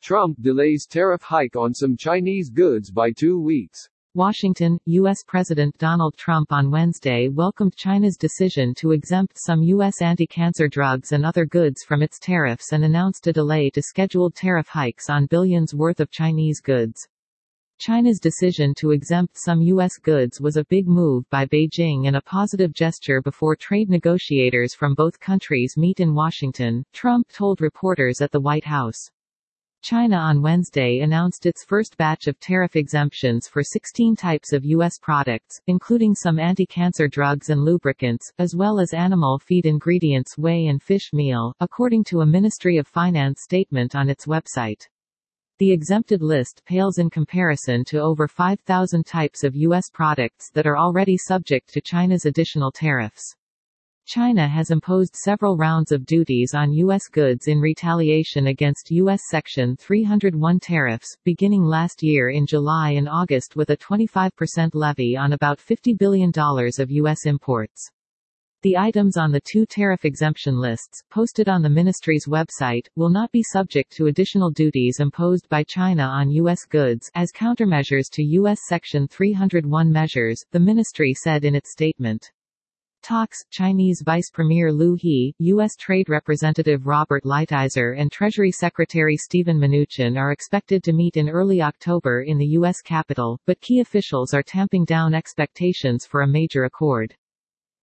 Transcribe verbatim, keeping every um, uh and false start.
Trump delays tariff hike on some Chinese goods by two weeks. Washington, U S President Donald Trump on Wednesday welcomed China's decision to exempt some U S anti-cancer drugs and other goods from its tariffs and announced a delay to scheduled tariff hikes on billions worth of Chinese goods. China's decision to exempt some U S goods was a big move by Beijing and a positive gesture before trade negotiators from both countries meet in Washington, Trump told reporters at the White House. China on Wednesday announced its first batch of tariff exemptions for sixteen types of U S products, including some anti-cancer drugs and lubricants, as well as animal feed ingredients, whey and fish meal, according to a Ministry of Finance statement on its website. The exempted list pales in comparison to over five thousand types of U S products that are already subject to China's additional tariffs. China has imposed several rounds of duties on U S goods in retaliation against U S Section three hundred one tariffs, beginning last year in July and August with a twenty-five percent levy on about fifty billion dollars of U S imports. The items on the two tariff exemption lists, posted on the ministry's website, will not be subject to additional duties imposed by China on U S goods, as countermeasures to U S Section three hundred one measures, the ministry said in its statement. Talks, Chinese Vice Premier Liu He, U S Trade Representative Robert Lighthizer and Treasury Secretary Steven Mnuchin are expected to meet in early October in the U S capital, but key officials are tamping down expectations for a major accord.